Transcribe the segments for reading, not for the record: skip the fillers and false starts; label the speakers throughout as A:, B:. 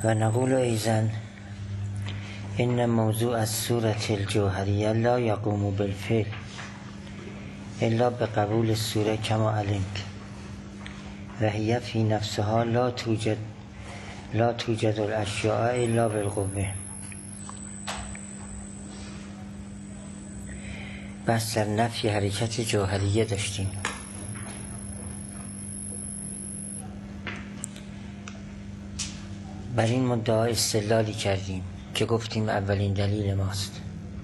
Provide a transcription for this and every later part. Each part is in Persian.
A: و نقول ایضا ان موضوع الصورة الجوهریه لا یقوم بالفعل الا بقبول الصوره کما علمت و هي فی نفسها لا توجد الاشیاء الا بالقوه. بس در نفی حرکت جوهریه داشتیم. بر این مدعا استدلالی کردیم که گفتیم اولین دلیل ماست.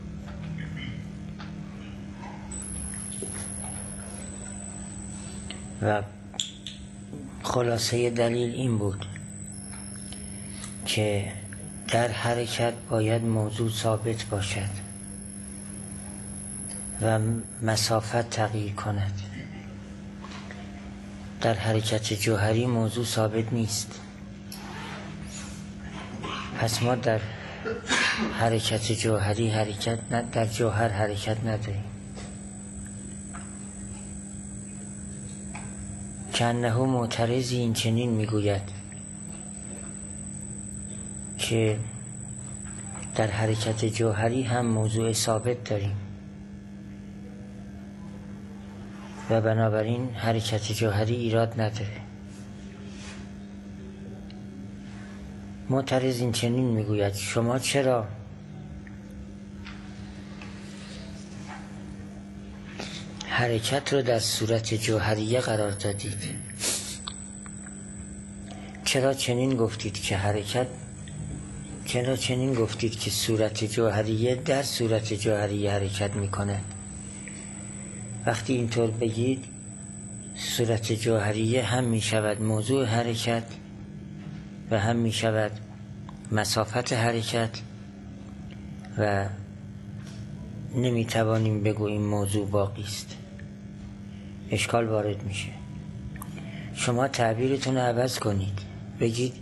A: و خلاصه دلیل این بود که در حرکت باید موضوع ثابت باشد و مسافت تغییر کند. در حرکت جوهری موضوع ثابت نیست. پس ما در حرکت جوهری در جوهر حرکت نداریم. کنه معترضی این چنین میگوید که در حرکت جوهری هم موضوع ثابت داریم و بنابراین حرکت جوهری ایراد نداره. معترض این چنین میگوید شما چرا حرکت رو در صورت جوهریه قرار دادید؟ چرا چنین گفتید که صورت جوهریه در صورت جوهریه حرکت میکنه؟ وقتی اینطور بگید صورت جوهریه هم میشود موضوع حرکت و هم میشود مسافت حرکت و نمیتوانیم بگوییم موضوع باقی است. اشکال وارد میشه. شما تعبیرتون رو عوض کنید، بگید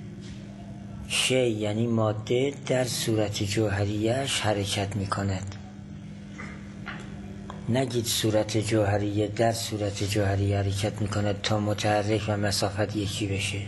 A: شی یعنی ماده در صورت جوهریه‌اش حرکت میکند. نگید صورت جوهریه در صورت جوهریه حرکت میکند تا متحرک و مسافت یکی بشه.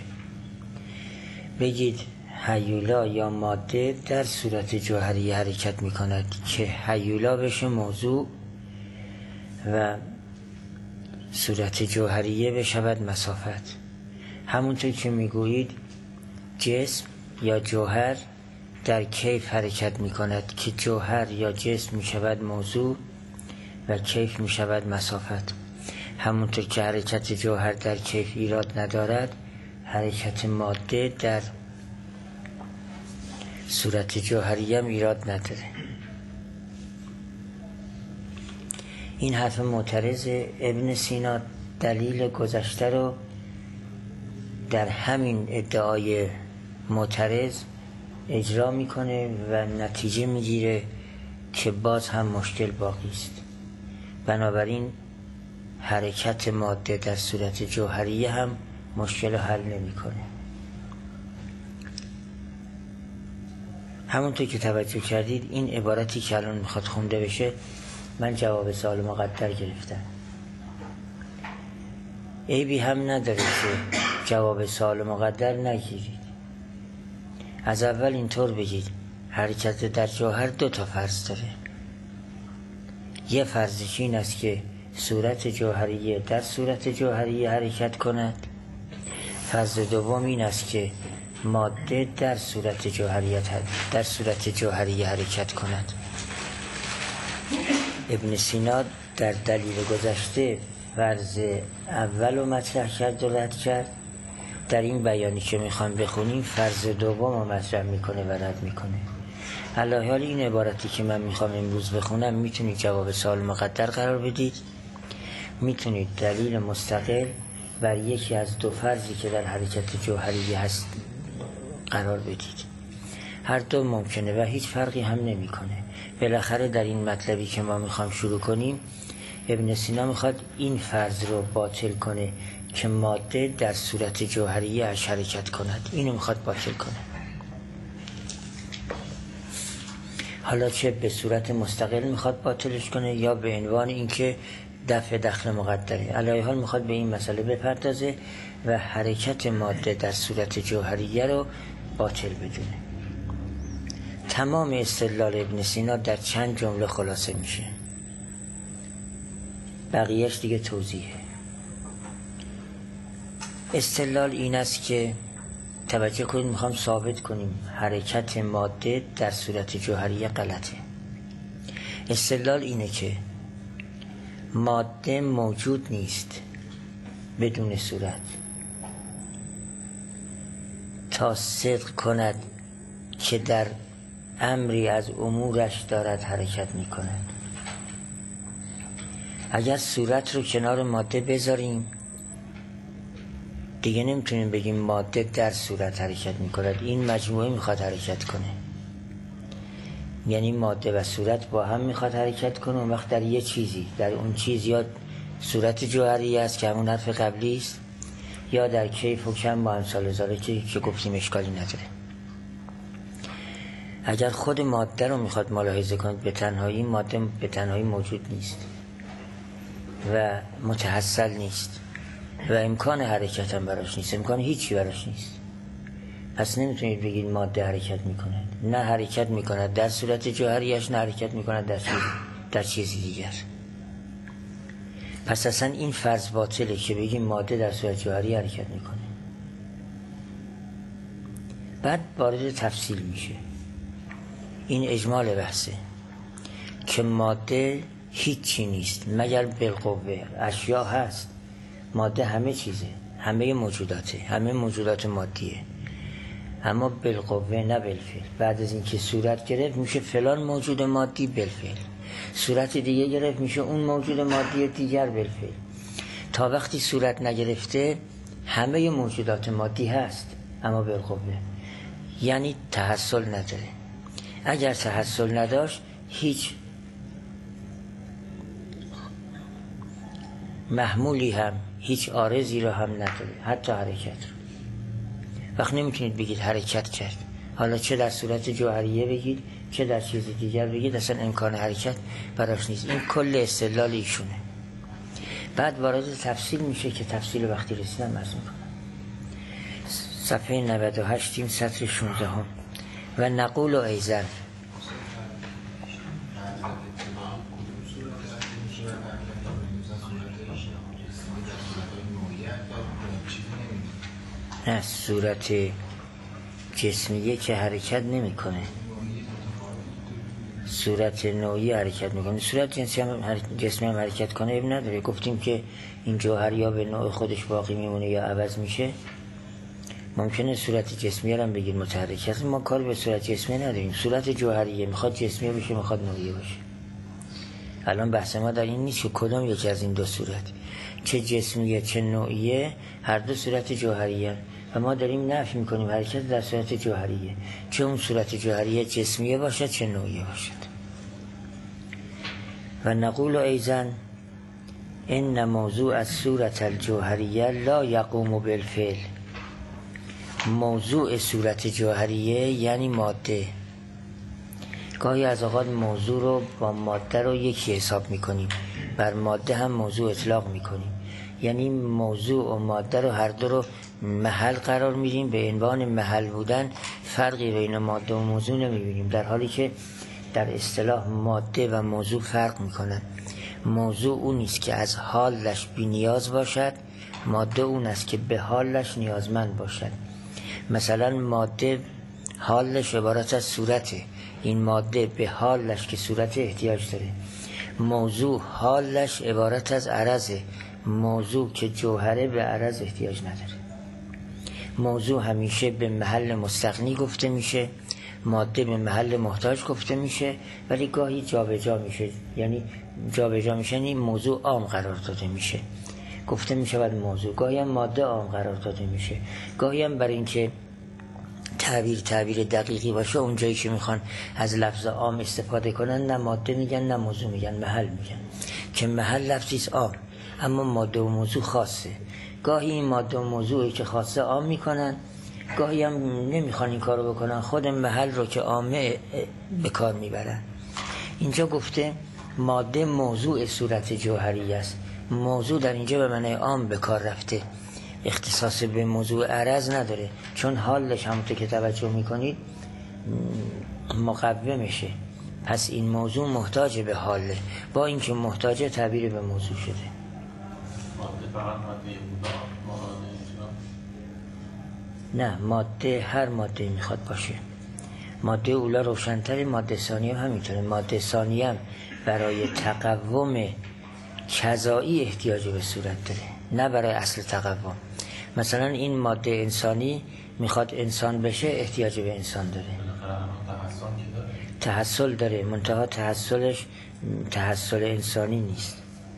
A: بگید هیولا یا ماده در صورت جوهریه حرکت میکند که هیولا بشه موضوع و صورت جوهریه بشود مسافت. همونطور که میگویید جسم یا جوهر در کیف حرکت میکند که جوهر یا جسم میشود موضوع و کیف میشود مسافت. همونطور که حرکت جوهر در کیف ایراد ندارد، حرکت ماده در صورت جوهری هم ایراد نداره. این حرف معترض. ابن سینا دلیل گذشته رو در همین ادعای معترض اجرا میکنه و نتیجه میگیره که باز هم مشکل باقی است. بنابراین حرکت ماده در صورت جوهریه هم مشکل حل نمیکنه. همونطور که توجه کردید این عبارتی که الان میخواد خونده بشه من جواب سوال مقدر گرفتم. عیبی هم نداره که جواب سوال مقدر نگیرید. از اول اینطور بگید حرکت در جوهر 2 فرض داره. یه فرضش این است که صورت جوهریه در صورت جوهریه حرکت کند. فرض دوم این است که ماده در صورت جوهریه حرکت کند. ابن سینا در دلیل گذشته فرض اول رو مطرح کرد و رد کرد. در این بیانی که میخوام بخونیم فرض دوم رو مطرح میکنه و رد میکنه. علی حال این عبارتی که من میخوام امروز بخونم میتونید جواب سوال مقدر قرار بدید، میتونید دلیل مستقل بر یکی از 2 فرضی که در حرکت جوهریه هست قرار بدید. هر دو ممکنه و هیچ فرقی هم نمیکنه. بالاخره در این مطلبی که ما میخوام شروع کنیم ابن سینا میخواد این فرض رو باطل کنه که ماده در صورت جوهریه اش حرکت کند. اینو میخواد باطل کنه. حالا چه به صورت مستقل میخواد باطلش کنه یا به عنوان اینکه دفع دخل مقدره. علی حال میخواد به این مسئله بپردازه و حرکت ماده در صورت جوهریه رو باطل بدونه. تمام استدلال ابن سینا در چند جمله خلاصه میشه، بقیهش دیگه توضیحه. استدلال این است که توجه کنید، میخوام ثابت کنیم حرکت ماده در صورت جوهریه غلطه. استدلال اینه که ماده موجود نیست بدون صورت تا صدق کند که در امری از امورش دارد حرکت می کند. اگر صورت رو کنار ماده بذاریم دیگه نمیتونیم بگیم ماده در صورت حرکت می کند، این مجموعه میخواد حرکت کنه. یعنی ماده و صورت با هم میخواد حرکت کنه. اون وقت در یه چیزی، در اون چیز یا صورت جوهری است که همون حرف قبلی است، یا در کیف و کم با امثال هزاره که گفتیم اشکالی نداره. اگر خود ماده رو میخواد ملاحظه کنید به تنهایی، ماده به تنهایی موجود نیست و متحصل نیست و امکان حرکت هم براش نیست، امکان هیچی براش نیست. پس نمیتونید بگید ماده حرکت میکند. نه حرکت میکند در صورت جوهریش، نه حرکت میکند در چیزی دیگر. پس اصلا این فرض باطله که بگیم ماده در صورت جوهری حرکت میکنه. بعد وارد تفصیل میشه. این اجمال بحثه که ماده هیچی نیست مگر بالقوه. اشیا هست، ماده همه چیزه، همه موجوداته، همه موجودات مادیه، اما بالقوه نه بالفعل. بعد از اینکه صورت گرفت میشه فلان موجود مادی بالفعل، صورت دیگه گرفت میشه اون موجود مادی دیگر بالفعل. تا وقتی صورت نگرفته همه موجودات مادی هست اما بالقوه، یعنی تحصل نداره. اگر تحصل نداشت هیچ محمولی هم، هیچ عارضی رو هم نداره، حتی حرکت رو. وقت نمیتونید بگید حرکت کرد، حالا چه در صورت جوهریه بگید چه در چیز دیگر بگید، اصلا امکان حرکت براش نیست. این کل استدلال ایشونه. بعد وارد تفصیل میشه که تفصیل وقتی رسیدم عرض میکنم. صفحه 98 سطر 16 هم. و نقول و ایزن نه، صورت جسمیه که حرکت نمیکنه، صورت نوعی حرکت میکنه. صورت جسمی هم حرکت کنه اب نداره. گفتیم که این جوهر یا به نوع خودش باقی میمونه یا عوض میشه. ممکنه صورت جسمی هم بگیر متحرک است، ما کار به صورت جسمی نداریم. صورت جوهریه میخواد جسمی بشه میخواد نوعی باشه. الان بحث ما در این نیست که کدام یکی از این دو صورت، چه جسمیه چه نوعیه، هر دو صورت جوهریه و ما داریم نفی میکنیم حرکت در صورت جوهریه، چه اون صورت جوهریه جسمیه باشد چه نوعیه باشد. و نقول ایزن ان موضوع از صورت الجوهریه لا یقوم بالفعل. موضوع صورت جوهریه یعنی ماده. گاهی از اوقات موضوع رو با ماده رو یکی حساب میکنیم، بر ماده هم موضوع اطلاق میکنیم. یعنی موضوع و ماده رو هر دو رو محل قرار میدیم، به عنوان محل بودن فرقی بین ماده و موضوع نمیبینیم، در حالی که در اصطلاح ماده و موضوع فرق میکنن. موضوع اون نیست که از حالش بی نیاز باشد، ماده اون است که به حالش نیازمند باشد. مثلا ماده حالش عبارت از صورته، این ماده به حالش که صورت احتیاج داره. موضوع حالش عبارت از عرضه، موضوع که جوهره به عرض احتیاج نداره. موضوع همیشه به محل مستغنی گفته میشه، ماده به محل محتاج گفته میشه، ولی گاهی جابجا میشه. یعنی جابجا میشه یعنی موضوع عام قرار داده میشه، گفته میشه بعد موضوع. گاهی هم ماده عام قرار داده میشه. گاهی هم برای اینکه تعبیر دقیقی باشه اونجایی که میخوان از لفظ عام استفاده کنن نه ماده میگن نه موضوع میگن، محل میگن، که محل لفظیست عام، اما ماده و موضوع خاصه. گاهی این ماده و موضوعی که خاصه عام میکنن، گاهی هم نمیخوان این کارو بکنن، خود محل رو که عامه به کار میبرن. اینجا گفته ماده موضوع صورت جوهری است. موضوع در اینجا به معنی عام به کار رفته اختصاص به موضوع عرض نداره، چون حالش همونطور که توجه میکنید مقومشه. پس این موضوع محتاج به حاله، با اینکه محتاج تعبیر به موضوع شده. نه، ماده هر ماده میخواد باشه. ماده اولا روشن‌تره، ماده ثانیه هم همینطوره. ماده ثانیه هم برای تقوم کذایی احتیاج به صورت داره، نه برای اصل تقوم. مثلا این ماده انسانی میخواد انسان بشه، احتیاج به انسان داره. تحصل داره، منتها تحصلش تحصل انسانی نیست.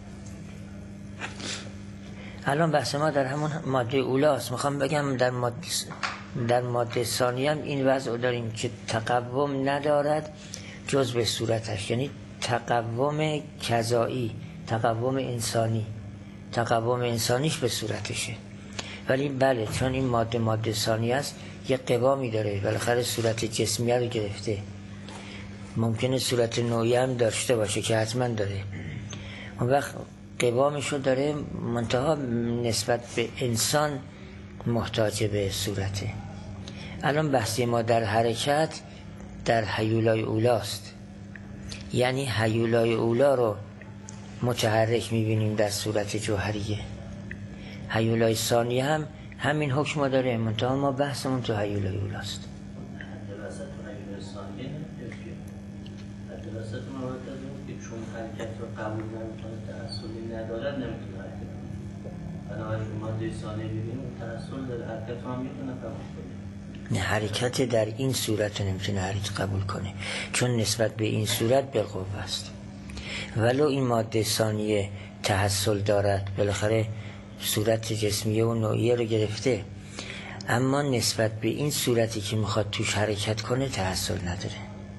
A: الان بحث ما در همون ماده اولاست. میخوام بگم در ماده ثانیه هم این وضع داریم که تقوم ندارد جز به صورتش، یعنی تقوم کذایی، تقوم انسانی، تقوم انسانیش به صورتشه. ولی بله، چون این ماده ثانیه است، یه قوامی داره، بالاخره صورت جسمیه رو گرفته. ممکنه صورت نوعی هم داشته باشه که حتما داره، اون وقت قوامشو داره، منتها نسبت به انسان محتاج به صورته. الان بحثی ما در حرکت در هیولای اولاست، یعنی هیولای اولا رو متحرک میبینیم در صورت جوهریه. هیولای ثانیه هم همین حکم داره، منتها ما بحثمون تو هیولای اولاست.
B: چون حرکت رو قبول نمیکنه، تحصیلی نداره، نمیتونه حرکت کنه. بنابراین ماده ثانیه ببینیم تحصیل داره، حرکت هم میتونه قبول کنه.
A: نه، حرکت در این صورت نمیتونه حرکت قبول کنه، چون نسبت به این صورت بالقوه است. ولو این ماده ثانیه تحصل دارد، بالاخره صورت جسمیه و نوعیه رو گرفته، اما نسبت به این صورتی که میخواد توش حرکت کنه تحصل نداره.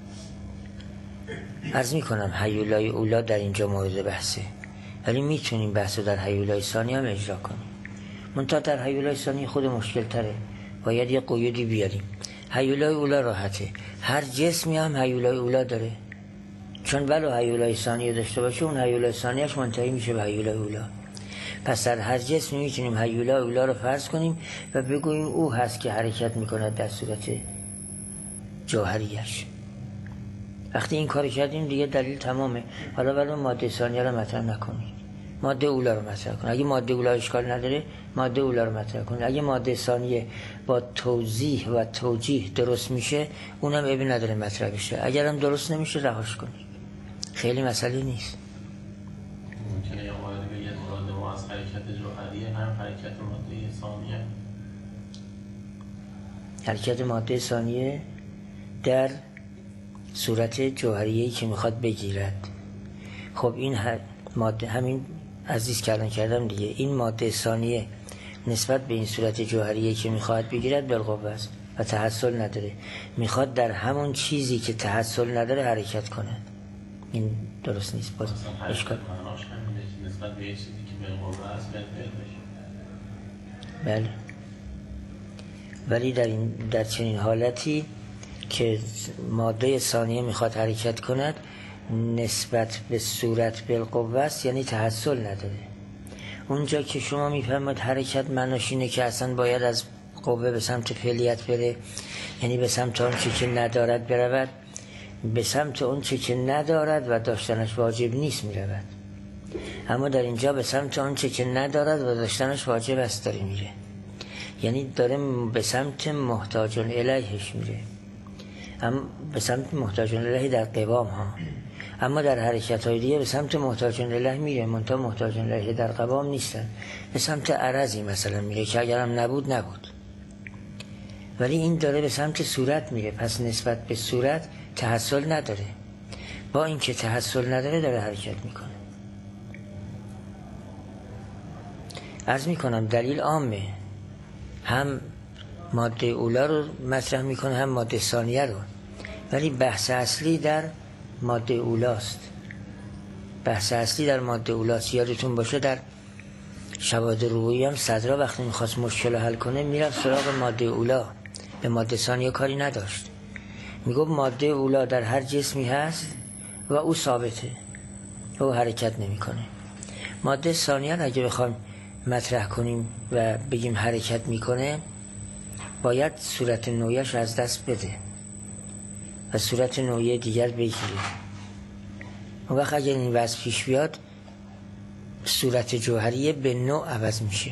A: عرض میکنم هیولای اولا در اینجا مورد بحثه، ولی میتونیم بحث رو در هیولای ثانی هم اجرا کنیم. منتها در هیولای ثانی خود مشکل تره، باید یه قیودی بیاریم. هیولای اولا راحته، هر جسمی هم هیولای اولا داره، چون ولو هیولای ثانی داشته باشه، اون هیولای ثانیش منتهی میشه به هیولای اولا. پس در هر جسمی میتونیم هیولای اولا رو فرض کنیم و بگوییم او هست که حرکت میکنه در صورت جوهریش. وقتی این کار کردیم دیگه دلیل تمامه. حالا ولی ماده ثانیه رو مطرح نکنید، ماده اولا رو مطرح کنید. اگه ماده اولا اشکال نداره، ماده اولا رو مطرح کنید. اگه ماده ثانیه با توضیح و توجیه درست میشه، اونم عیبی نداره مطرح بشه. اگرم درست نمیشه رهاش کنید، خیلی مسئله نیست.
B: ممکنه یا باید بگید مراد ما از حرکت جوهریه هم حرکت ماده ثانیه.
A: حرکت ماده ثانیه در صورت جوهریه‌ای که میخواد بگیرد. خب این ماده، همین عزیز کردن کردم دیگه، این ماده ثانیه نسبت به این صورت جوهریه‌ای که میخواد بگیرد بالقوه است و تحصل نداره. میخواد در همون چیزی که تحصل نداره حرکت کنه. این درست نیست. باز اشکال
B: نسبت به چیزی که بالقوه است
A: بله. ولی در چنین حالتی که ماده ثانیه میخواد حرکت کند، نسبت به صورت بالقوه است، یعنی تحصل نداره. اونجا که شما میفهمید حرکت معناش اینه که اصلا باید از قوه به سمت فعلیت بره، یعنی به سمت اون چی که ندارد برود، به سمت اون چی که ندارد و داشتنش واجب نیست میرود. اما در اینجا به سمت اون چی که ندارد و داشتنش واجب است داره میره، یعنی داره به سمت محتاجون الیهش میره، اما به سمت محتاجون الیه در قوام ها. اما در حرکت های دیگه به سمت محتاجون الیه میره، منتها محتاجون الیه در قوام نیستن، به سمت عرضی مثلا میره که اگرم نبود. ولی این داره به سمت صورت میره، پس نسبت به صورت تحصل نداره. با اینکه تحصل نداره داره حرکت میکنه. عرض میکنم دلیل عامه، هم ماده اولا رو مطرح میکنه هم ماده ثانیه رو، ولی بحث اصلی در ماده اولاست. بحث اصلی در ماده اولاست. یادتون باشه در شواهد روحی هم صدرا وقتی میخواست مشکل رو حل کنه میرفت سراغ ماده اولا، به ماده ثانیه کاری نداشت. میگفت ماده اولا در هر جسمی هست و او ثابته، او حرکت نمیکنه. ماده ثانیه اگه بخوایم مطرح کنیم و بگیم حرکت میکنه، باید صورت نوعیش از دست بده و صورت نوعی دیگر بگیره. اون وقت اگر این وضع پیش بیاد، صورت جوهریه به نوع عوض میشه،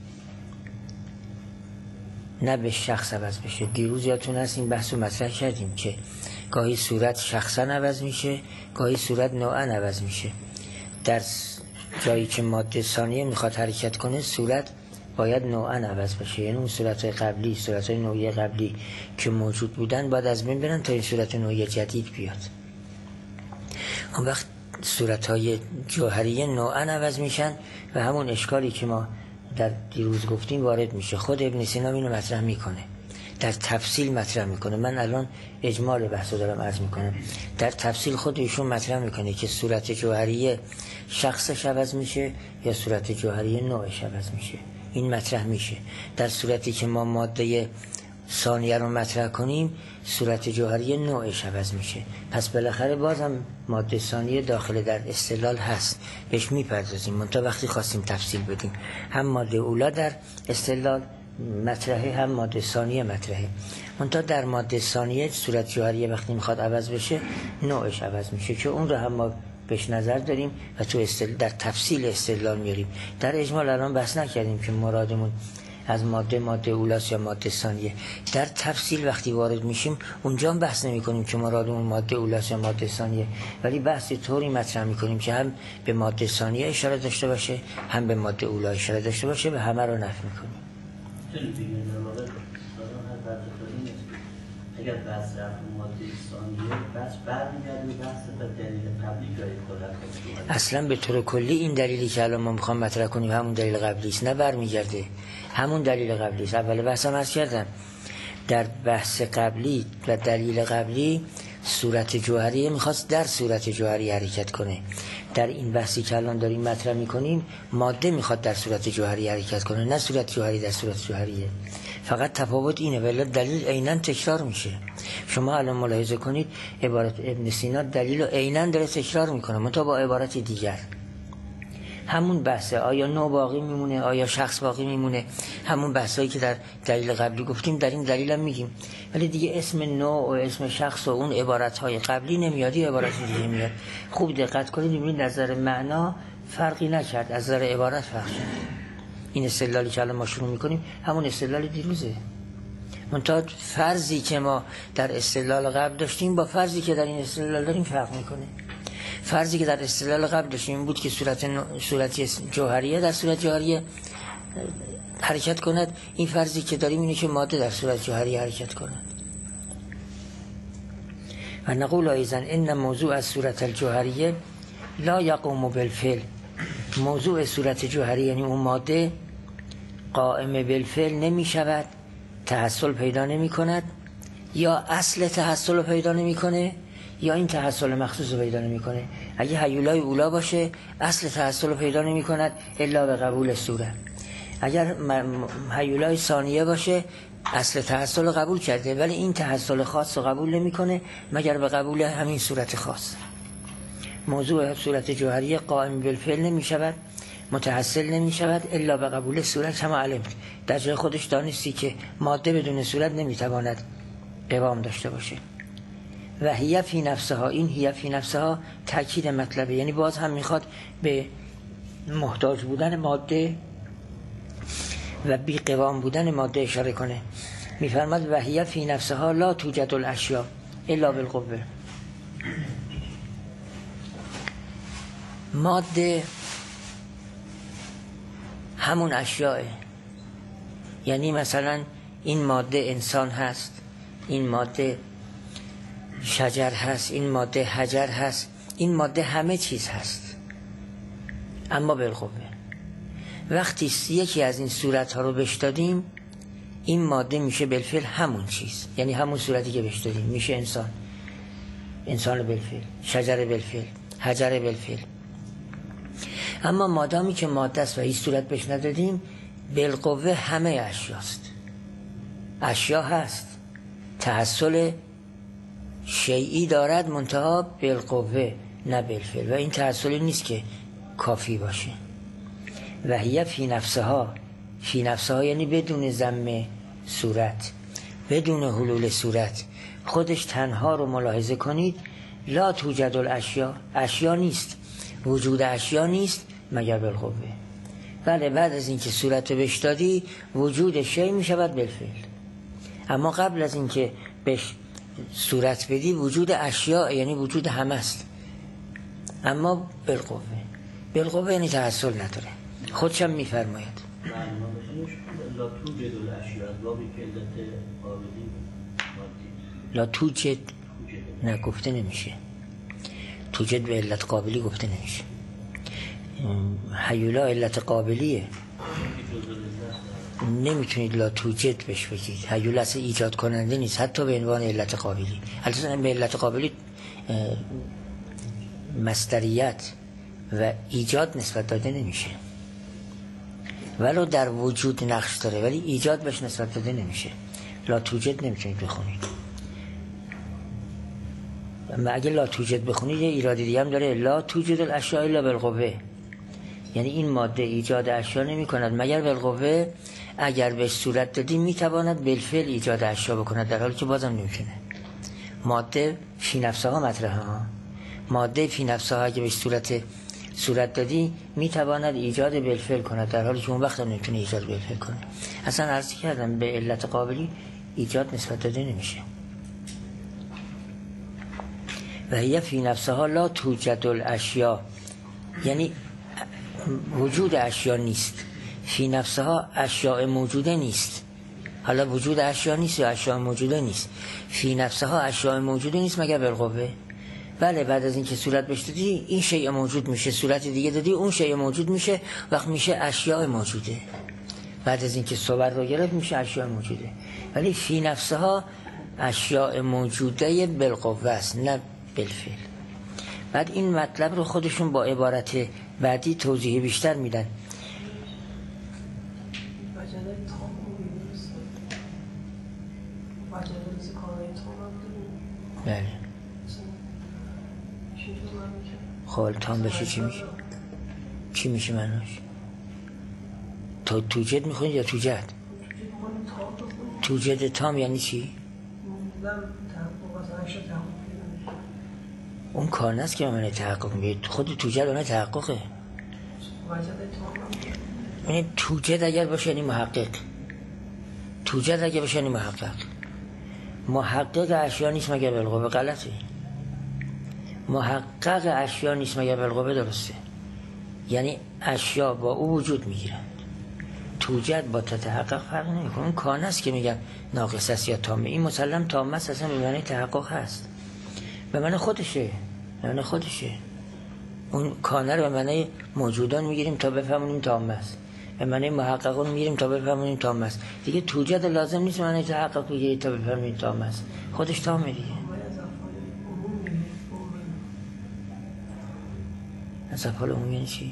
A: نه به شخص عوض بشه. دیروز یادتون هست این بحث رو مطرح کردیم که گاهی صورت شخصا عوض میشه، گاهی صورت نوعا عوض میشه. در جایی که ماده ثانیه میخواد حرکت کنه، صورت باید نوعا عوض بشه، یعنی اون صورت قبلی، صورت نوعی قبلی که موجود بودن باید از بین برن تا این صورت نوعی جدید بیاد. اون وقت صورت‌های جوهریه نوعا عوض میشن و همون اشکالی که ما در دیروز گفتیم وارد میشه. خود ابن سینا اینو مطرح میکنه، در تفصیل مطرح میکنه. من الان اجمال بحثو دارم عرض میکنم. در تفصیل خود ایشون مطرح میکنه که صورت جوهریه شخصش عوض میشه یا صورت جوهریه نوعش عوض میشه. این مطرح میشه. در صورتی که ما ماده ثانیه رو مطرح کنیم، صورت جوهری نوعش عوض میشه. پس بالاخره بازم ماده ثانیه داخل در استدلال هست، بهش میپردازیم. منتها وقتی خواستیم تفصیل بدیم، هم ماده اولا در استدلال مطرحه، هم ماده ثانیه مطرحه. منتها در ماده ثانیه صورت جوهریه وقتی میخواد عوض بشه، نوعش عوض میشه، که اون رو هم ما بهش نظر داریم و تو در تفصیل استدلال میاریم. در اجمال الان بحث نکردیم که مرادمون از ماده اولاست یا ماده ثانیه. در تفصیل وقتی وارد میشیم اونجا هم بحث نمی کنیم که مرادمون ماده اولاست یا ماده ثانیه، ولی بحث طوری مطرح میکنیم که هم به ماده ثانیه اشاره داشته باشه، هم به ماده اولا اشاره داشته باشه و همه رو نفی میکنیم.
B: اگر بحث رفت ماده ثانیه بحث برمیگرده بحث به دلیل قبلی جای خود
A: اصلا به طور کلی این دلیلی که الان ما میخوام مطرح کنیم همون دلیل قبلی است، نه برمیگرده، همون دلیل قبلی است. اول بحثم عرض کردم در بحث قبلی و دلیل قبلی صورت جوهریه میخواست در صورت جوهری حرکت کنه. در این بحثی که الان داریم مطرح میکنیم ماده میخواد در صورت جوهری حرکت کنه، نه صورت جوهری در صورت جوهریه. فقط تفاوت اینه، ولی دلیل عیناً تکرار میشه. شما الان ملاحظه کنید عبارت ابن سینا دلیل رو عیناً داره تکرار میکنه، منتها با عبارت دیگر. همون بحثه، آیا نوع باقی میمونه، آیا شخص باقی میمونه، همون بحثایی که در دلیل قبلی گفتیم در این دلیل هم میگیم، ولی دیگه اسم نوع و اسم شخص و اون عبارتهای قبلی نمیاد، یه عبارت دیگه میاد. خوب دقت کنید ببینید نظر معنا فرقی نکرد، از نظر عبارت فرق کرد. این استدلالی که الان ما شروع میکنیم همون استدلال دیروزه، منتها فرضی که ما در استدلال قبل داشتیم با فرضی که در این استدلال داریم فرق میکنه. فرضی که در استدلال قبل داشتیم این بود که صورت جوهریه در صورت جوهریه حرکت کند. این فرضی که داریم اینه که ماده در صورت جوهریه حرکت کند. و نقول ایضا ان موضوع از صورت الجوهریه لا یقوم بالفعل. موضوع صورت جوهری یعنی اون ماده قائم بالفعل نمی شود، تحصل پیدا نمی کند، یا اصل تحصل پیدا نمی کنه، یا این تحصل مخصوص پیدا نمی کنه. اگه هیولای اولا باشه اصل تحصل پیدا نمی کند الا به قبول صورت. اگر هیولای ثانیه باشه اصل تحصل قبول کرده، ولی این تحصل خاص رو قبول نمی کنه مگر به قبول همین صورت خاص. موضوع صورت جوهری قائم بالفعل نمی شود، متحصل نمی شود الا به قبول صورت. کما علم در جای خودش دانستی که ماده بدون صورت نمی تواند قوام داشته باشه. و هی فی نفسها، این هی فی نفسها تأکید مطلبه، یعنی باز هم میخواد به محتاج بودن ماده و بی قوام بودن ماده اشاره کنه. میفرماد و هی فی نفسها لا توجد الاشیاء الا بالقوه. ماده همون اشیاء، یعنی مثلا این ماده انسان هست، این ماده شجر هست، این ماده حجر هست، این ماده همه چیز هست، اما بالقوه. وقتی یکی از این صورت ها رو بهش دادیم این ماده میشه بالفعل همون چیز، یعنی همون صورتی که بهش دادیم میشه انسان، انسان بالفعل، شجر بالفعل، حجر بالفعل. اما مادامی که ماده است و هیچ صورت بهش ندادیم بالقوه همه اشیاست. اشیا هست، تحصل شیئی دارد منتها بالقوه نه بالفعل، و این تحصلی نیست که کافی باشه. و هی فی نفسها، فی نفسها یعنی بدون ضم صورت، بدون حلول صورت، خودش تنها رو ملاحظه کنید. لا توجد الاشیا، اشیا نیست، وجود اشیا نیست مگر بالقوه. بله بعد از اینکه صورت رو بهش دادی وجود شی می شود بالفعل، اما قبل از اینکه بهش صورت بدی وجود اشیا یعنی وجود همه است، اما بالقوه. بالقوه یعنی تحصل نداره. خودشم میفرماید
B: لا توجد الاشیا، بابی که علت قابلی
A: لا توجد نه گفته نمیشه، توجد به علت قابلی گفته نمیشه. هیولا علت قابلیه، نمیتونید لا توجد بهش بگید. هیولا اصلا ایجاد کننده نیست حتی به عنوان علت قابلی. البته به علت قابلی مصدریت و ایجاد نسبت داده نمیشه، ولو در وجود نقش داره ولی ایجاد بهش نسبت داده نمیشه. لا توجد نمیتونید بخونید. اما اگه لا توجد بخونید یه ایراد دیگه هم داره، لا توجد الاشیاء الا بالقوه، یعنی این ماده ایجاد اشیا نمی کند مگر بالقوه. اگر به صورت دادی میتواند بالفعل ایجاد اشیا بکند، در حالی که بازم نمیتونه. ماده فی نفسها مطرحه ها، ماده فی نفسها اگه به صورت دادی میتواند ایجاد بالفعل کند، در حالی که اون وقت هم نمیتونه ایجاد بالفعل کنه. اصلا عرض کردم به علت قابلی ایجاد نسبت داده نمیشه. و هی فی نفسها لا توجد الاشیا، یعنی وجود اشیا نیست. فی نفسها اشیاء موجوده نیست. حالا وجود اشیا نیست یا اشیاء موجوده نیست، فی نفسها اشیاء موجوده نیست مگر بالقوه. بله بعد از اینکه صورت بهش دادی این شیء موجود میشه، صورت دیگه دادی اون شیء موجود میشه، وقت میشه اشیاء موجوده. بعد از اینکه صور رو گرفت میشه اشیاء موجوده، ولی فی نفسها اشیاء موجوده بالقوه است نه بالفعل. بعد این مطلب رو خودشون با عبارت بعدی توضیح بیشتر میدن. بله خب تام بشه چی میشه؟ چی میشه معناش؟ توجد میخونید یا توجد؟ توجد تام یعنی چی؟ اون کار نست که من تحقق میگه، خود توجد اون تحققه. یعنی توجد اگر باشه یعنی محقق، توجد اگر باشه یعنی محقق اشیا نیست مگر بالقوه. غلطه. محقق اشیا نیست مگر بالقوه درسته، یعنی اشیا با او وجود میگیرند. توجد با تحقق فرق نمیکنه. اون کانه است که میگن ناقص است یا تامه، این مسلم تامه است، اصلا به معنی تحقق هست، به معنی خودشه، به معنی خودشه. اون کانه رو به معنی موجودان میگیریم تا بفهمونیم تامه است، به معنی محققون میگیریم تا بفهمونیم تامه است. دیگه توجد لازم نیست معنی تحقق بگیرید تا بفهمونیم تامه است، خودش تامه دیگه. از افعال عموم یعنی چی؟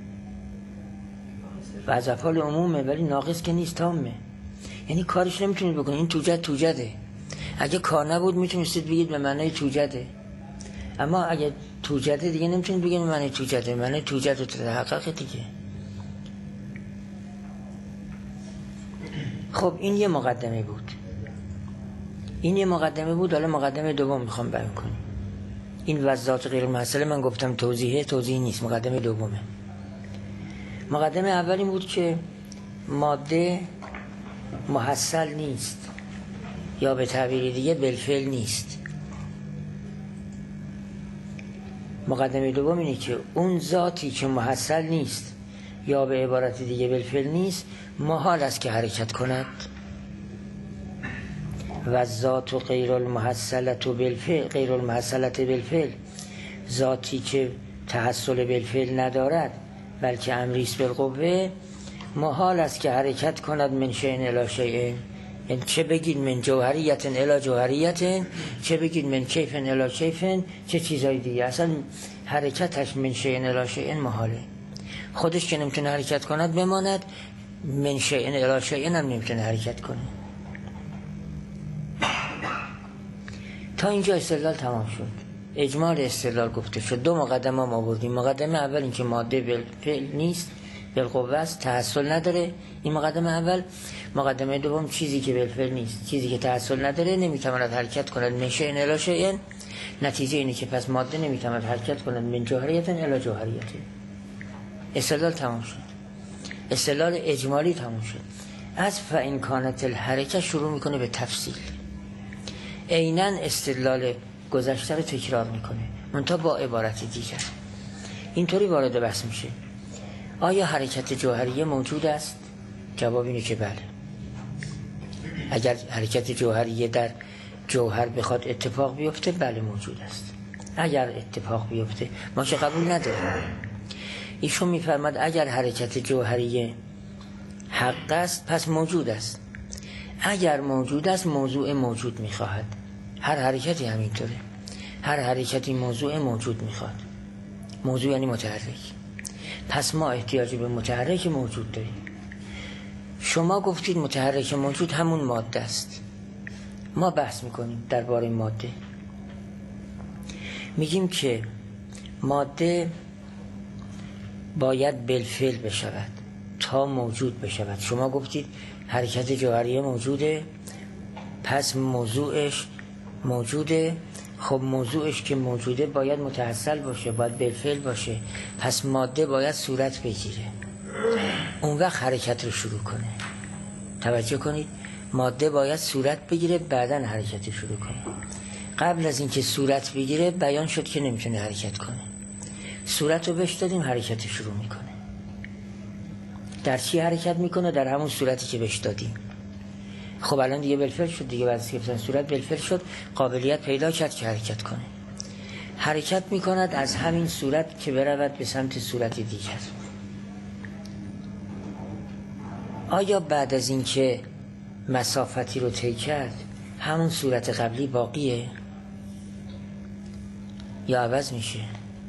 A: و از افعال عمومه ولی ناقص که نیست، تامه. یعنی کارش نمیتونید بکنید. این توجده. اگه کار نبود میتونستید بگید به معنی توجده، اما اگه توجده دیگه نمیتونید بگید به معنی توجده، معنی توجد و تحقق دیگه. خب این یه مقدمه بود، این یه مقدمه بود. حالا مقدمه دوم میخوام بیان کنیم. این وضعات غیر المحصله من گفتم توضیح نیست، مقدمه دومه. مقدمه اول این بود که ماده محصل نیست، یا به تعبیر دیگه بالفعل نیست. مقدمه دوم اینه که اون ذاتی که محصل نیست یا به عبارت دیگه بالفعل نیست محال است که حرکت کند. و ذات و غیر المحصلت بالفعل، ذاتی که تحصل بالفعل ندارد بلکه امریست بالقوه، محال است که حرکت کند من شیء الی شیء. یعنی چه بگید من جوهریت الی جوهریت، چه بگید من کیف الی کیف، چه چیزای دیگه، اصلا حرکتش من شیء الی شیء محاله. خودش که نمیتونه حرکت کند بماند، من شیء الی شیء هم نمیتونه حرکت کنه. تا اینجا استدلال تمام شد، اجمال استدلال گفته شد. دو مقدمه ما آوردیم. مقدمه اول این که ماده بالفعل نیست بالقوه است، تحصل نداره. این مقدمه اول. مقدمه دوم چیزی که بالفعل نیست، چیزی که تحصل نداره نمیتواند حرکت کند من شیء الی شیء. نتیجه اینه که پس ماده نمیتواند حرکت کند من جوهریت الی جوهریت. استدلال تمام شد، استدلال اجمالی تمام شد. از فإن کانت الحرکه شروع میکنه به تفصیل، عیناً استدلال گذشته رو تکرار میکنه منتها با عبارت دیگر. اینطوری وارد بحث میشه: آیا حرکت جوهریه موجود است؟ جواب اینه که بله. اگر حرکت جوهریه در جوهر بخواد اتفاق بیفته، بله موجود است. اگر اتفاق بیفته ما که قبول نداریم. ایشون میفرماد اگر حرکت جوهریه حق است پس موجود است. اگر موجود است موضوع موجود میخواهد. هر حرکتی همینطوره، هر حرکتی موضوع موجود میخواد. موضوع یعنی متحرک. پس ما احتیاج به متحرک موجود داریم. شما گفتید متحرک موجود همون ماده است. ما بحث میکنیم درباره ماده، میگیم که ماده باید بالفعل بشود تا موجود بشود. شما گفتید حرکت جوهریه موجوده، پس موضوعش موجوده. خب موضوعش که موجوده باید متحصل باشه، باید بالفعل باشه، پس ماده باید صورت بگیره، اون وقت حرکت رو شروع کنه. توجه کنید، ماده باید صورت بگیره بعداً حرکت رو شروع کنه. قبل از اینکه صورت بگیره بیان شد که نمیتونه حرکت کنه. صورت رو بهش دادیم، حرکت شروع میکنه. در چی حرکت میکنه؟ در همون صورتی که بهش دادیم. خب الان دیگه بالفعل شد دیگه، بعد از که صورت بالفعل شد قابلیت پیدا کرد که حرکت کنه. حرکت میکند از همین صورت که برود به سمت صورت دیگر. آیا بعد از اینکه مسافتی رو طی کرد همون صورت قبلی باقیه یا عوض میشه؟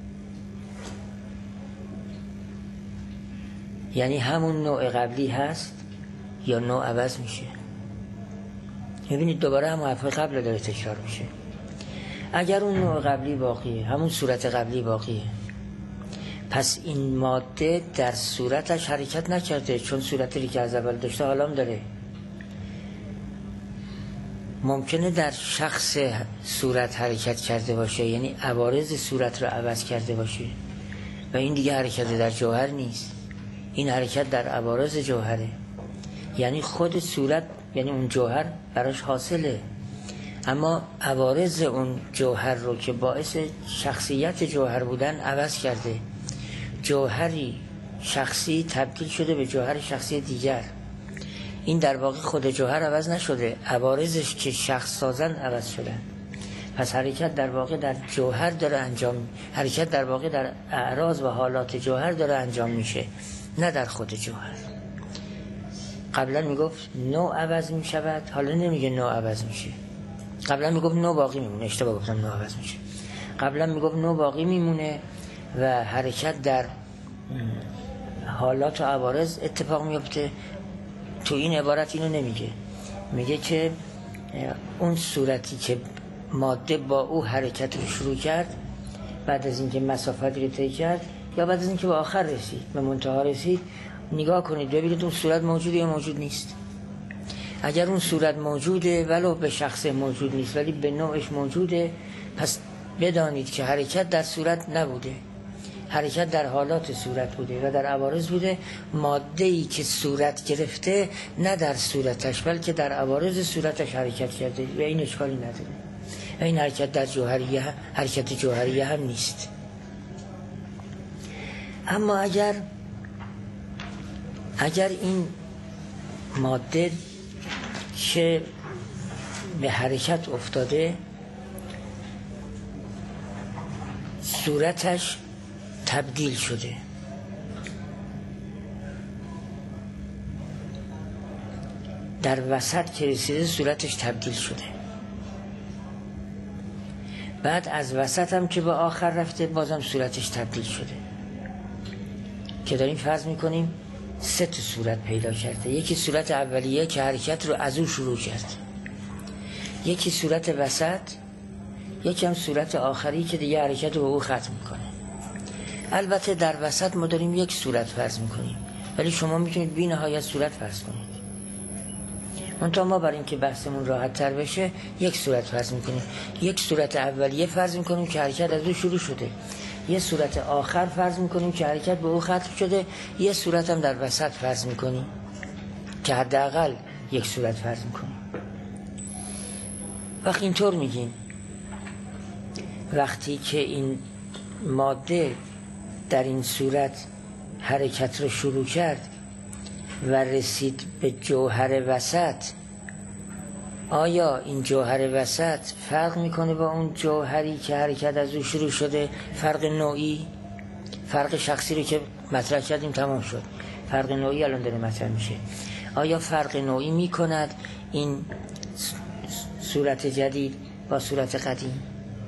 A: یعنی همون نوع قبلی هست یا نوع عوض میشه؟ میبینید دوباره هم حرف قبل داره تکرار میشه. اگر اون نوع قبلی باقیه، همون صورت قبلی باقیه، پس این ماده در صورتش حرکت نکرده، چون صورتی که از اول داشته حالام داره. ممکنه در شخص صورت حرکت کرده باشه، یعنی عوارض صورت رو عوض کرده باشه و این دیگه حرکت در جوهر نیست، این حرکت در عوارض جوهره. یعنی خود صورت، یعنی اون جوهر براش حاصله، اما عوارض اون جوهر رو که باعث شخصیت جوهر بودن عوض کرده. جوهری شخصی تبدیل شده به جوهر شخصی دیگر. این در واقع خود جوهر عوض نشده، عوارضش که شخص سازن عوض شدن. پس حرکت در واقع در جوهر داره انجام، حرکت در واقع در اعراض و حالات جوهر داره انجام میشه، نه در خود جوهر. قبلا میگفت نوع عوض میشود، حالا نمیگه نوع عوض میشه. قبلا میگفت نوع باقی میمونه، اشتباه گفتم، نوع عوض میشه. قبلا میگفت نوع باقی میمونه و حرکت در حالات و عوارض اتفاق میفته. تو این عبارت اینو نمیگه، میگه که اون صورتی که ماده با او حرکت رو شروع کرد، بعد از اینکه مسافتی رو طی کرد یا بعد از اینکه به آخر رسید، به منتها رسید، نگاه کنید ببینید اون صورت موجوده یا موجود نیست. اگر اون صورت موجوده ولو به شخص موجود نیست ولی به نوعش موجوده، پس بدانید که حرکت در صورت نبوده، حرکت در حالات صورت بوده و در عوارض بوده. ماده‌ای که صورت گرفته نه در صورتش بلکه در عوارض صورتش حرکت کرده و این اشکالی نداره. این حرکت در جوهریه، حرکت جوهریه هم نیست. اما اگر این ماده که به حرکت افتاده صورتش تبدیل شده، در وسط که رسیده صورتش تبدیل شده، بعد از وسط هم که به آخر رفته بازم صورتش تبدیل شده، که داریم فرض میکنیم 3 صورت پیدا کرده. یکی صورت اولیه که حرکت رو از او شروع کرد، یکی صورت وسط، یکی هم صورت آخری که دیگه حرکت رو به او ختم میکنه. البته در وسط ما داریم یک صورت فرض میکنیم، ولی شما میتونید بی نهایت صورت فرض کنید. منتها ما برای اینکه بحثمون راحت تر بشه یک صورت فرض میکنیم. یک صورت اولیه فرض میکنیم که حرکت از او شروع شده، یه صورت آخر فرض میکنیم که حرکت به او ختم شده، یه صورت هم در وسط فرض میکنیم که حداقل یک صورت فرض میکنیم. وقتی اینطور میگیم، وقتی که این ماده در این صورت حرکت رو شروع کرد و رسید به جوهر وسط، آیا این جوهر وسط فرق میکنه با اون جوهری که حرکت از او شروع شده؟ فرق نوعی، فرق شخصی رو که مطرح کردیم تمام شد، فرق نوعی الان داره مطرح میشه. آیا فرق نوعی میکند این صورت جدید با صورت قدیم؟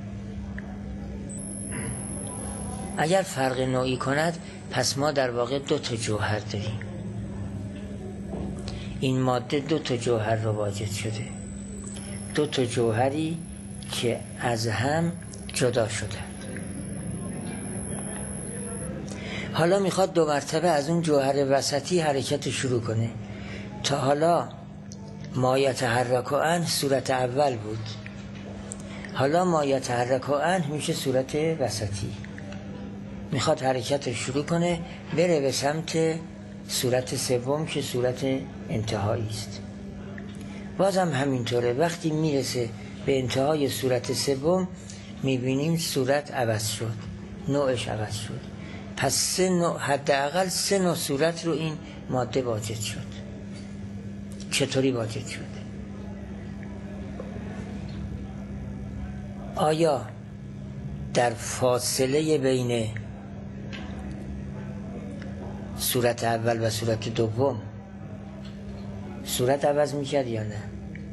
A: اگر فرق نوعی کند پس ما در واقع دو تا جوهر داریم. این ماده دو تا جوهر رو واجد شده، دو تا جوهری که از هم جدا شده. حالا میخواد دو مرتبه از اون جوهر وسطی حرکت شروع کنه. تا حالا ما یتحرک عنه صورت اول بود، حالا ما یتحرک عنه میشه صورت وسطی. میخواد حرکت شروع کنه بره به سمت صورت سوم که صورت انتهایی است. بازم همینطوره، وقتی میرسه به انتهای صورت سوم میبینیم صورت عوض شد، نوعش عوض شد. پس سه نوع، حداقل سه نوع صورت رو این ماده واجد شد. چطوری واجد شد؟ آیا در فاصله بین صورت اول و صورت دوم صورت عوض میکرد یا نه؟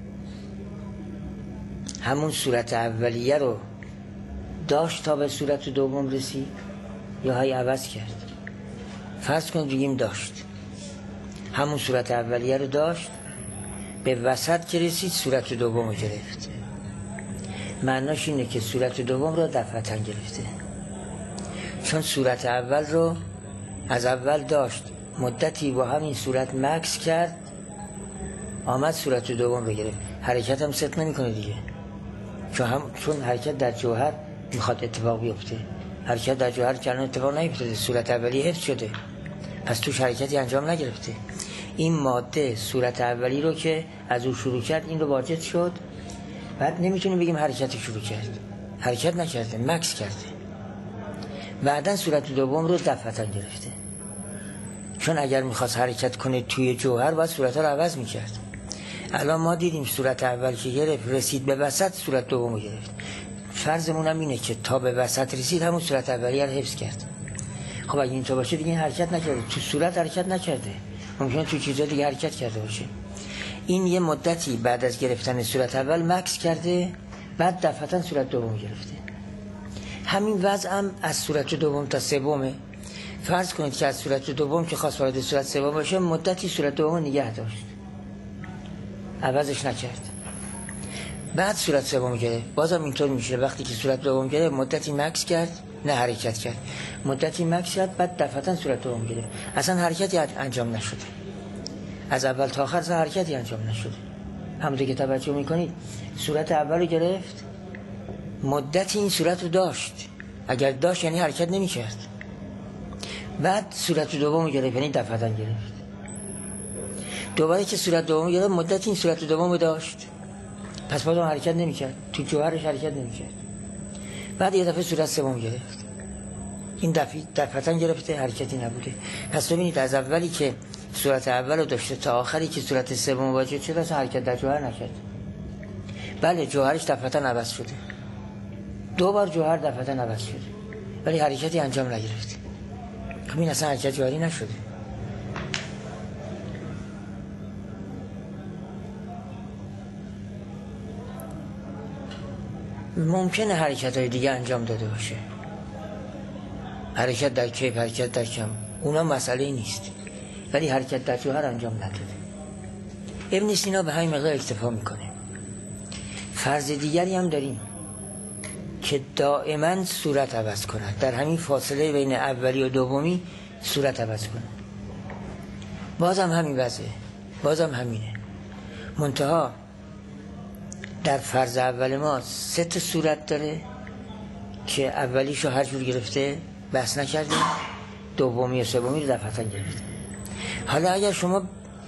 A: همون صورت اولیه رو داشت تا به صورت دوم رسید یا های عوض کرد؟ فرض کن بگیم داشت، همون صورت اولیه رو داشت، به وسط که رسید صورت دوم رو گرفت. معناش اینه که صورت دوم رو دفعتاً گرفته، چون صورت اول رو از اول داشت، مدتی با همین صورت مکس کرد، آمد صورت دوم رو گرفت. حرکت هم ست نمی کنه دیگه، چون حرکت در جوهر میخواد اتفاق بیفته. حرکت در جوهر که اتفاق نیفتاده، صورت اولی حفظ شده، پس توش حرکتی انجام نگرفته. این ماده صورت اولی رو که از او شروع کرد این رو واجد شد، بعد نمیتونیم بگیم حرکت شروع کرد، حرکت نکرده، مکس کرده. بعدن صورت دوم رو دفعتاً گرفته، چون اگر میخواست حرکت کنه توی جوهر باید صورت رو عوض میکرد. الان ما دیدیم صورت اول که گرفت رسید به وسط، صورت دوم رو گرفت. فرضمون هم اینه که تا به وسط رسید همون صورت اولیه رو حفظ کرد. خب اگه اینطور باشه دیگه این حرکت نکرده، تو صورت حرکت نکرده، ممکنه تو چیزا دیگه حرکت کرده باشه. این یه مدتی بعد از گرفتن صورت اول مکس کرده، بعد دفعتاً صورت دوم گرفته. همین وضع هم از صورت دوم تا سومه. فرض کنید که از صورت دوم که خواست وارد صورت سوم باشه مدتی صورت دوم نگه داشت، عوضش نکرد، بعد صورت سوم گرفت. بازم اینطور میشه، وقتی که صورت دوم گرفت مدتی مکس کرد، نه حرکت کرد، مدتی مکس کرد، بعد دفعتاً صورت دوم گرفت. اصلا حرکتی انجام نشده، از اول تا آخر اصلا حرکتی انجام نشده. همونطور که توجه میکنید صورت اول رو گرفت، مدتی این صورت رو داشت، اگر داشت یعنی حرکت نمیکرد. بعد صورت دوم رو گرفت، یعنی دفعتاً گرفت. دوباره که صورت دوم گرفت مدتی این صورت دوم رو داشت، پس بازم حرکت نمیکرد، تو جوهرش حرکت نمیکرد. بعد یه دفعه صورت سوم گرفت، این دفعتاً گرفته، حرکتی نبوده. پس ببینید از اولی که صورت اول رو داشته تا آخری که صورت سوم واجد شده اصلا حرکت در جوهر نکرد. بله جوهرش دفعتاً عوض شده، دو بار جوهر دفعتاً عوض شده، ولی حرکتی انجام نگرفت. خب این اصلا حرکت جوهری نشده. ممکنه حرکت های دیگه انجام داده باشه، حرکت در کیف، حرکت در کم، اونا مسئله نیست، ولی حرکت در جوهر انجام نداده. ابن سینا به همین مقدار اکتفا میکنه. فرض دیگری هم داریم که دائما صورت عوض کند، در همین فاصله بین اولی و دومی صورت عوض کند. بازم همین وضعه، بازم همینه. منتها در فرض اول ما 3 تا صورت داره که اولیشو هر جور گرفته بحث نکردیم، دومی و سومی رو دفعتا گرفته. حالا اگر شما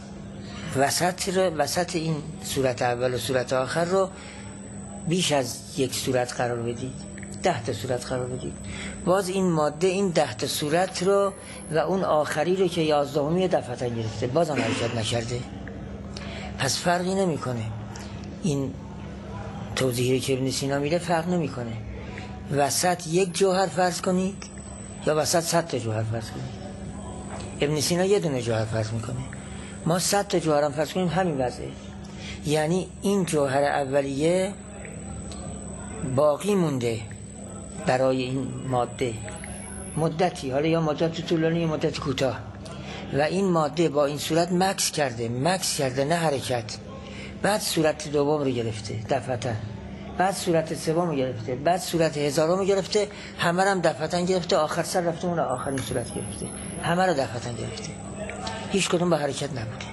A: وسط این صورت اول و صورت آخر رو بیش از یک صورت قرار بدید، 10 تا صورت قرار بدید، باز این ماده این 10 تا صورت رو و اون آخری رو که 11می دفعتا گرفته بازم حرکت نکرده. پس فرقی نمیکنه. این توضیحی که ابن سینا میده فرق نمیکنه وسط یک جوهر فرض کنید یا وسط 100 تا جوهر فرض کنید. ابن سینا یه دونه جوهر فرض میکنه، ما 100 تا جوهر هم فرض کنیم همین وضعه. یعنی این جوهر اولیه باقی مونده برای این ماده مدتی، حالا یا مدت طولانی یا مدت کوتاه، و این ماده با این صورت مکس کرده نه حرکت. بعد صورت دوم رو گرفته دفعتا، بعد صورت سوم رو گرفته، بعد صورت هزارم رو گرفته، همه رو هم دفعتا گرفته، آخر سر رفته اون آخرین صورت گرفته، همه رو دفعتا گرفته، هیچ کدوم با حرکت نبوده.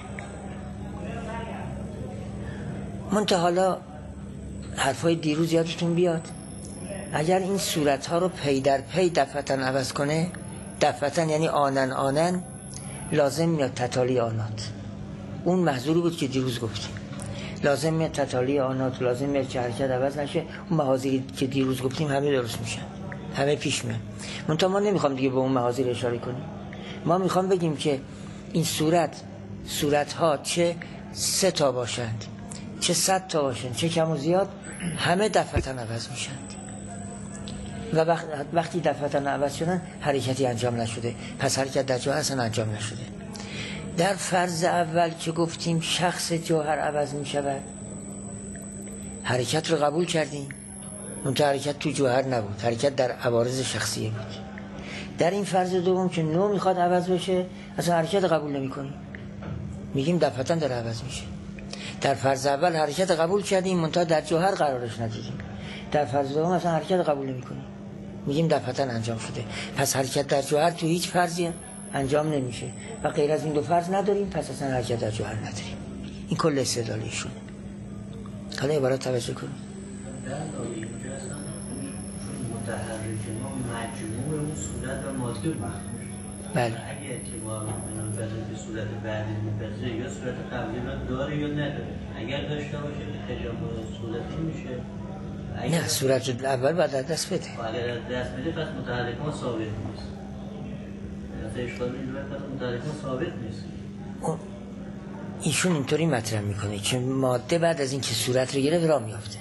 A: منتها حالا حرفای دیروز یادتون بیاد، اگر این صورت ها رو پی در پی دفعتا عوض کنه، دفعتا یعنی آنن لازم میاد تتالی آنات. اون محظوری بود که دیروز گفتیم، لازم میاد تتالی آنات، لازم میاد که حرکت عوض نشه. اون محاذیری که دیروز گفتیم همه درست میشن، همه پیش میان. منتها ما نمیخوام دیگه به اون محاذیر اشاره کنیم، ما میخوام بگیم که این صورت ها چه 3 تا باشند، چه 100 تا باشند، چه کم و زیاد، همه دفعتا عوض میشند. و وقتی دفعتا عوض شدن حرکتی انجام نشده، پس حرکت در جوهر اصلا انجام نشده. در فرض اول که گفتیم شخص جوهر عوض می شود، حرکت رو قبول کردیم، منتها حرکت تو جوهر نبود، حرکت در عوارض شخصیه بود. در این فرض دوم که نوع میخواد عوض بشه، اصلا حرکت قبول نمی کنیم، میگیم دفعتا در عوض میشه. در فرض اول حرکت قبول کردیم، منتها در جوهر قرارش ندیدیم. در فرض دوم اصلا حرکت قبول نمی کنیم، میگیم دفعتا انجام شده. پس حرکت در جوهر تو هیچ فرضی انجام نمیشه و غیر از این 2 فرض نداریم، پس اصلا حرکت در جوهر نداریم. این کل استدلالیشون. حالا عبارت توجه کنیم.
B: در اینجا اصلا متحرک ما مجموع اون صورت و ماده مخصوص.
A: بله.
B: اگه اعتبار بذاره به صورت بعدی میپذیره یا صورت قبلی را داره یا نداره. اگر داشته باشه به تجمع صورتی میشه.
A: نه، صورت اول بعد از دست بده.
B: اگر از دست بده پس متحرک ما ثابت نیست. اشکال اینجوری پس متحرک ما ثابت نیست.
A: ایشون اینطوری مطرح میکنه که ماده بعد از اینکه صورت رو گرفت راه میافته.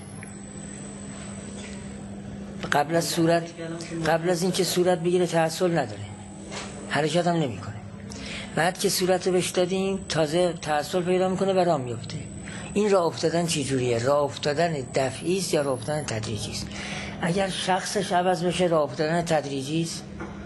A: قبل از اینکه صورت بگیره تحصل نداره، حرکت هم نمیکنه. بعد که صورت رو بهش دادیم تازه تحصل پیدا میکنه و راه میافته. این راه افتادن چی جوریه؟ راه افتادن دفعی است یا راه افتادن تدریجی است؟ اگر شخصش عوض بشه راه افتادن تدریجی است،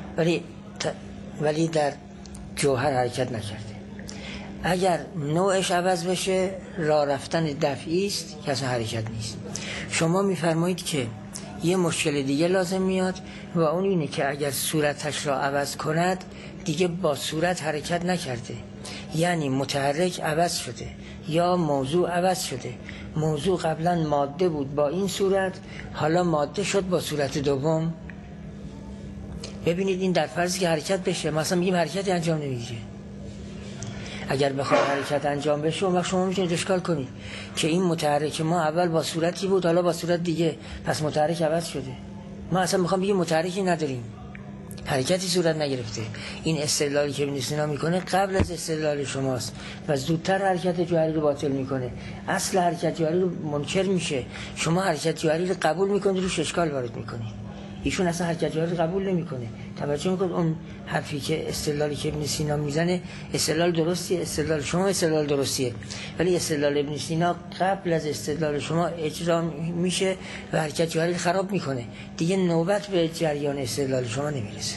A: ولی در جوهر حرکت نکرده. اگر نوعش عوض بشه راه رفتن دفعی است که اصلا حرکت نیست. شما میفرمایید که یه مشکل دیگه لازم میاد و اون اینه که اگر صورتش را عوض کند دیگه با صورت حرکت نکرده، یعنی متحرک عوض شده یا موضوع عوض شده. موضوع قبلا ماده بود با این صورت، حالا ماده شد با صورت دوم. ببینید این در فرضی که حرکت بشه، مثلا میگیم حرکتی انجام نمیگیره. اگر بخواد حرکت انجام بشه اون وقت شما میتونید اشکال کنید که این متحرک ما اول با صورتی بود حالا با صورت دیگه، پس متحرک عوض شده. ما اصلا میخوام بگیم متحرکی نداریم، حرکتی صورت نگرفته. این استدلالی که ابن سینا میکنه قبل از استدلال شماست و زودتر حرکت جوهری رو باطل میکنه. اصل حرکت جوهری رو منکر میشه، شما حرکت جوهری رو قبول میکنید، روش اشکال وارد میکنید. ایشون اصلا حرکت جوهری رو قبول نمیکنه. توجه میکنید اون حرفی که استدلالی که ابن سینا میزنه استدلال درستیه، استدلال شما استدلال درستیه، ولی استدلال ابن سینا قبل از استدلال شما اجرا میشه و حرکت جوهری خراب میکنه، دیگه نوبت به جریان استدلال شما نمیرسه.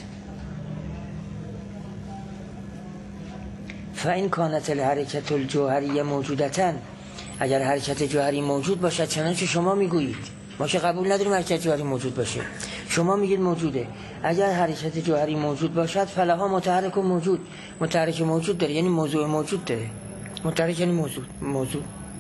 A: فإن كانت الحرکت الجوهری موجودتاً، اگر حرکت جوهری موجود باشد چنانچه شما میگویید، ما که قبول نداریم حرکت جوهری موجود باشه، شما میگید موجوده. اگر حرکت جوهری موجود باشد فلها متحرک و موجود. متحرک موجود داره یعنی موضوع موجود داره. متحرک یعنی موضوع.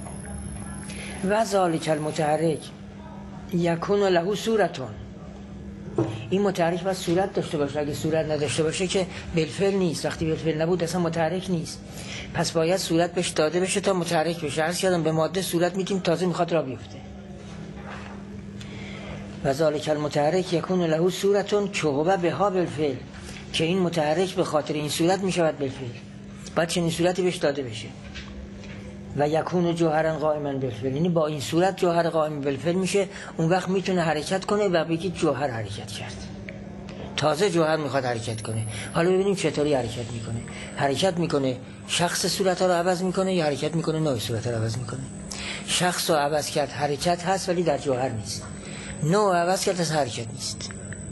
A: و ذالک المتحرک یکون له صورتون. این متحرک باید صورت داشته باشه. اگه صورت نداشته باشه که بالفعل نیست. وقتی بالفعل نبود اصلا متحرک نیست. پس باید صورت بهش داده بشه تا متحرک بشه. عرض کردم به ماده صورت میدیم تازه میخواد را بیفته. و ذالک المتحرک یکون له صورتون چوبه بها بالفعل، که این متحرک به خاطر این صورت میشود بالفعل. باید چنین صورتی بهش داده بشه. و یکون جوهرا قائما بالفعل، یعنی با این صورت جوهر قائم بالفعل میشه. اون وقت میتونه حرکت کنه و بگید جوهر حرکت کرد. تازه جوهر میخواد حرکت کنه. حالا ببینیم چطوری حرکت میکنه. حرکت میکنه شخص صورت ها رو عوض میکنه یا حرکت میکنه نوع صورت رو عوض میکنه. شخص رو عوض کرد حرکت هست ولی در جوهر نیست. نوع عوض کرد از حرکت نیست.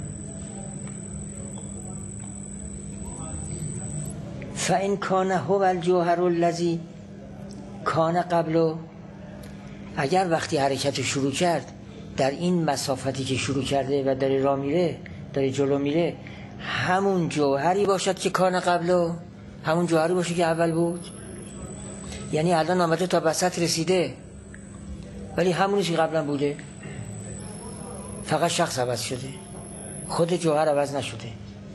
A: فإن کان هو الجوهر الذی کان قبله، اگر وقتی حرکت رو شروع کرد در این مسافتی که شروع کرده و داره راه میره، داره جلو میره، همون جوهری باشد که کان قبله، همون جوهری باشه که اول بود. یعنی الان آمده تا وسط رسیده ولی همونی که قبلا بوده، فقط شخص عوض شده، خود جوهر عوض نشده.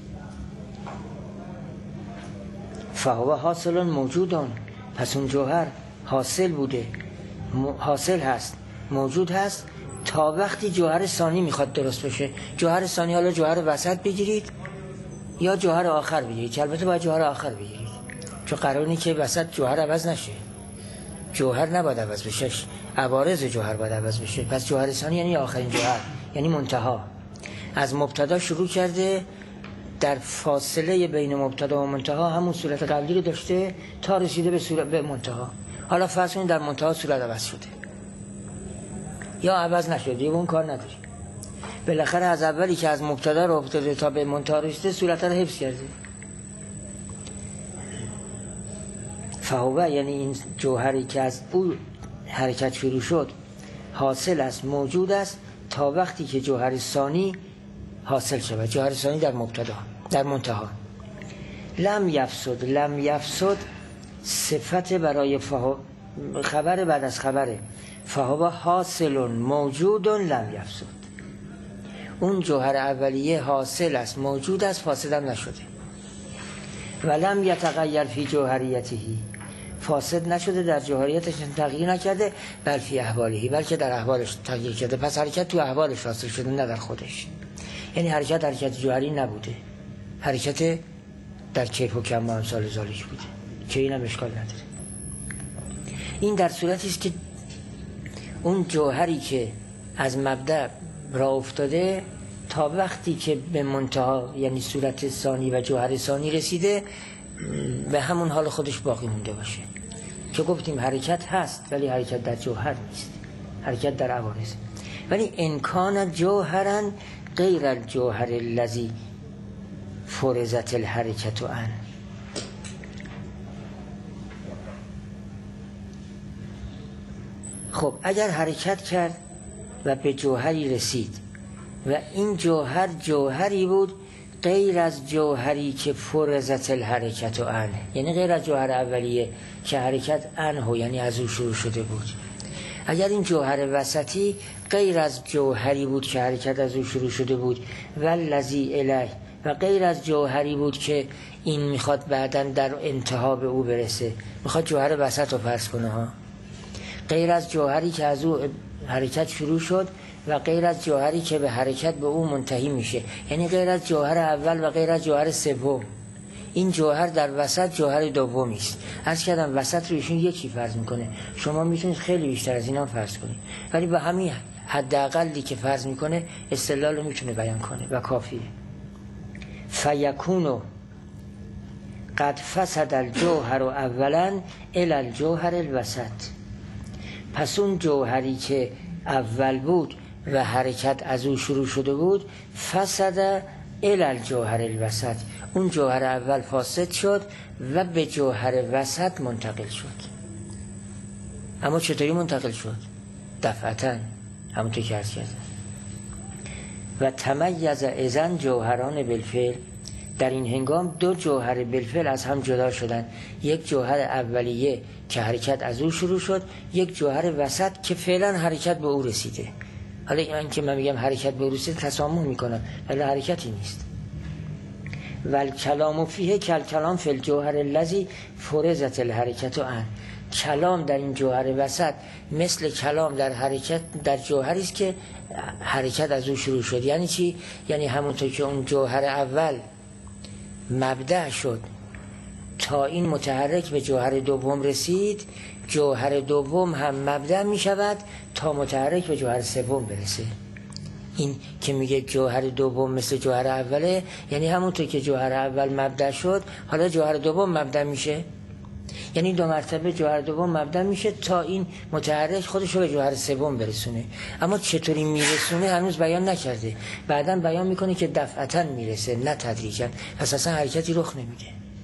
A: فهو حاصل موجودان، پس اون جوهر حاصل بوده، حاصل هست، موجود هست تا وقتی جوهر ثانی میخواد درست بشه. جوهر ثانی حالا جوهر وسط بگیرید یا جوهر آخر بگیرید، البته باید جوهر آخر بگیرید چون قرار اینه که وسط جوهر عوض نشه. جوهر نباید عوض بشه، عوارض جوهر باید عوض بشه. پس جوهر ثانی یعنی آخرین جوهر، یعنی منتها. از مبتدا شروع کرده، در فاصله بین مبتدا و منتها همون صورت قبلی رو داشته تا رسیده به منتها. حالا فرض کنید در منتها صورت عوض شده یا عوض نشده، اون کار نداری. بالاخره از اولی که از مبتدا رو افتاده تا به منتها رسیده صورت رو حفظ کرده. فهوه یعنی این جوهری که از او حرکت شروع شد حاصل است، موجود است تا وقتی که جوهر ثانی حاصل شود. جوهر ثانی در مبتدا، در منتها. لم یفسد، لم یفسد صفت برای خبر بعد از خبره. فهو حاصل موجود لم یفسد. اون جوهر اولیه حاصل است، موجود است، فاسد هم نشده. و لم یتغیر فی جوهریتهی، فاسد نشده، در جوهریتش تغییر نکرده، بل فی احوالهی، بلکه در احوالش تغییر کرده. پس حرکت تو احوالش حاصل شده نه در خودش. یعنی حرکت جوهری نبوده، حرکت در کیف و کم و امثال ذالک بوده که اینم اشکال نداره. این در صورتی است که اون جوهری که از مبدأ راه افتاده تا وقتی که به منتها یعنی صورت ثانی و جوهر ثانی رسیده به همون حال خودش باقی مونده باشه. که گفتیم حرکت هست ولی حرکت در جوهر نیست، حرکت در عوارض. ولی امکان جوهرن غیر الجوهر الذی فرضت الحرکت عن. خب اگر حرکت کرد و به جوهری رسید و این جوهر جوهری بود غیر از جوهری که فرضت الحرکت عن، یعنی غیر از جوهر اولیه که حرکت عنه یعنی از او شروع شده بود. اگر این جوهر وسطی غیر از جوهری بود که حرکت از او شروع شده بود والذی الیه، و غیر از جوهری بود که این میخواد بعداً در انتها به او برسه، میخواد جوهر وسط رو فرض کنه ها. غیر از جوهری که از او حرکت شروع شد و غیر از جوهری که به حرکت به او منتهی میشه، یعنی غیر از جوهر اول و غیر از جوهر سوم. این جوهر در وسط جوهر دومی است. عرض کردم وسط رو ایشون یکی فرض میکنه، شما میتونید خیلی بیشتر از اینا فرض کنید، ولی به همین حداقلی که فرض میکنه استدلال رو میتونه بیان کنه و کافیه. فیکونو قد فسد الجوهر اولا الی الجوهر الوسط. پس اون جوهری که اول بود و حرکت از او شروع شده بود فسد الی الجوهر الوسط، اون جوهر اول فاسد شد و به جوهر وسط منتقل شد. اما چطوری منتقل شد؟ دفعتاً، همونطور که عرض کردم. و تمیز اذن جوهران بالفعل، در این هنگام دو جوهر بالفعل از هم جدا شدند، یک جوهر اولیه که حرکت از او شروع شد، یک جوهر وسط که فعلا حرکت به او رسیده. حالا این که من میگم حرکت به او رسیده تسامح میکنم ولی حرکتی نیست. والکلام فیه کلام فی الجوهر الذی فرضت الحرکت عنه، کلام در این جوهر وسط مثل کلام در حرکت در جوهری است که حرکت از او شروع شد. یعنی چی؟ یعنی همونطور که اون جوهر اول مبدأ شد تا این متحرک به جوهر دوم رسید، جوهر دوم هم مبدأ می شود تا متحرک به جوهر سوم برسه. این که میگه جوهر دوم مثل جوهر اوله، یعنی همونطور که جوهر اول مبدأ شد حالا جوهر دوم مبدأ میشه، یعنی دو مرتبه جوهر دوم مبدأ میشه تا این متحرک خودش رو به جوهر سوم برسونه. اما چطوری میرسونه هنوز بیان نکرده، بعداً بیان میکنه که دفعتاً میرسه نه تدریجاً، پس اصلا حرکتی رخ نمیده.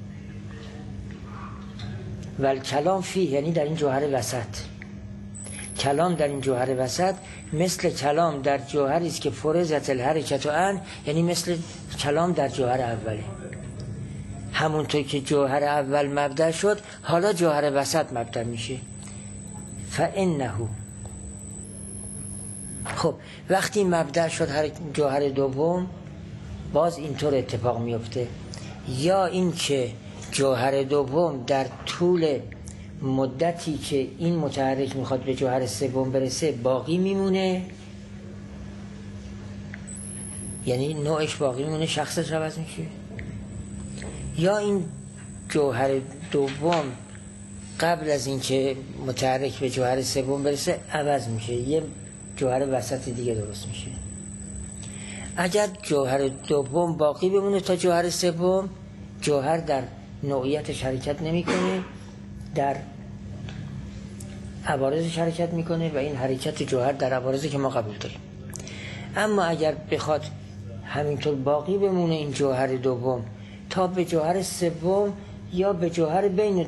A: والکلام فیه یعنی در این جوهر وسط، کلام در این جوهر وسط مثل کلام در جوهری است که فرضت الحرکت عنه، یعنی مثل کلام در جوهر اوله. همونطور که جوهر اول مبدأ شد حالا جوهر وسط مبدأ میشه. فانه، خب وقتی مبدأ شد جوهر دوم باز اینطور اتفاق میفته، یا این که جوهر دوم در طول مدتی که این متحرک میخواد به جوهر سوم برسه باقی میمونه، یعنی نوعش باقی میمونه، شخصش عوض میشه، یا این جوهر دوم قبل از اینکه متحرک به جوهر سوم برسه عوض میشه، یه جوهر وسط دیگه درست میشه. اگر جوهر دوم باقی بمونه تا جوهر سوم، جوهر در نوعیتش حرکت نمیکنه، در عوارضش حرکت میکنه و این حرکت جوهر در عوارضی که ما قبول داریم. اما اگر بخواد همینطور باقی بمونه این جوهر دوم تا به جوهر سوم یا به جوهر بین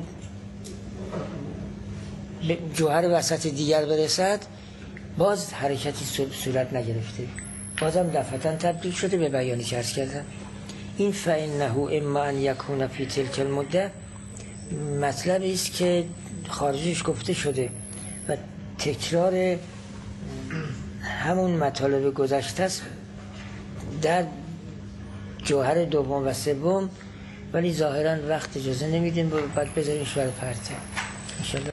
A: جوهر وسط دیگر برسد، باز حرکتی صورت نگرفته، بازم دفعتاً تبدیل شده به بیانی که عرض کردم. این فإنه اما ان یکون فی تلک المده مطلب است که خارجش گفته شده و تکرار همون مطالب گذشته است در جوهر دوم و سوم، ولی ظاهراً وقت اجازه نمیدیم، بعد بذاریم برای فردا ان شاء الله.